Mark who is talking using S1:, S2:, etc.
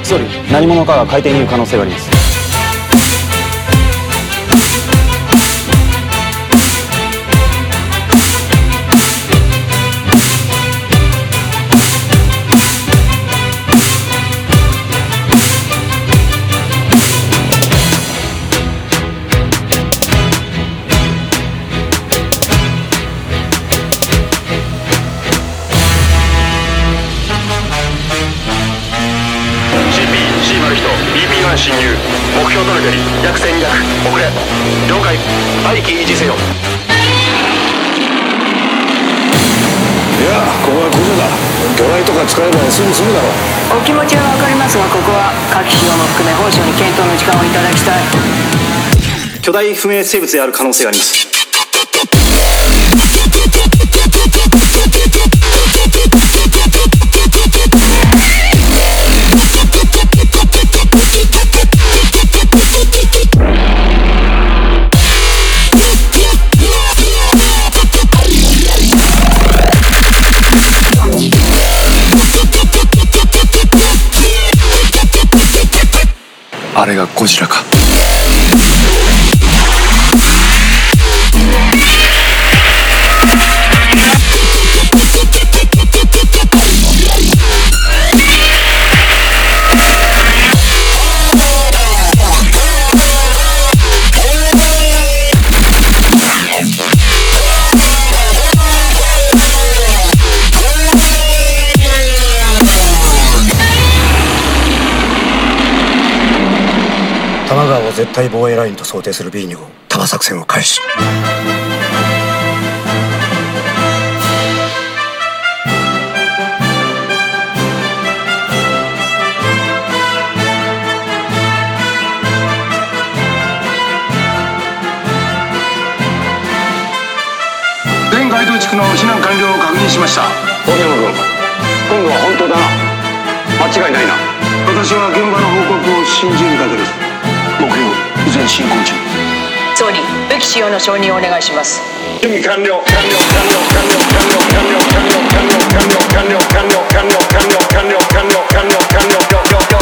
S1: 総理、何者かが海底にいる可能性があります。
S2: CP-C 侵入。目標との距離約1200。遅れ。了解。待機維持せよ。い
S3: や、ここは駆除だ。魚雷とか使えばすぐ済むだろう。
S4: お気持ちは分かりますが、ここは火器使用も含め本省に検討の時間をいただきたい。
S5: 巨大不明生物である可能性があります。あれがゴジラか。
S3: 多摩川を絶対防衛ラインと想定する B2 号多摩作戦を開始。
S5: 全該当地区の避難完了を確認しました。
S2: 大山君、今度は本当だな。間違いないな。
S5: 私は現場の報告を信じるだけです。目標依然進行中。
S4: 総理、武器使用の承認をお願いします。
S2: 準備完了。完了完了完了完了完了完了完了完了完了完了完了完了完了完了完了完了完了完了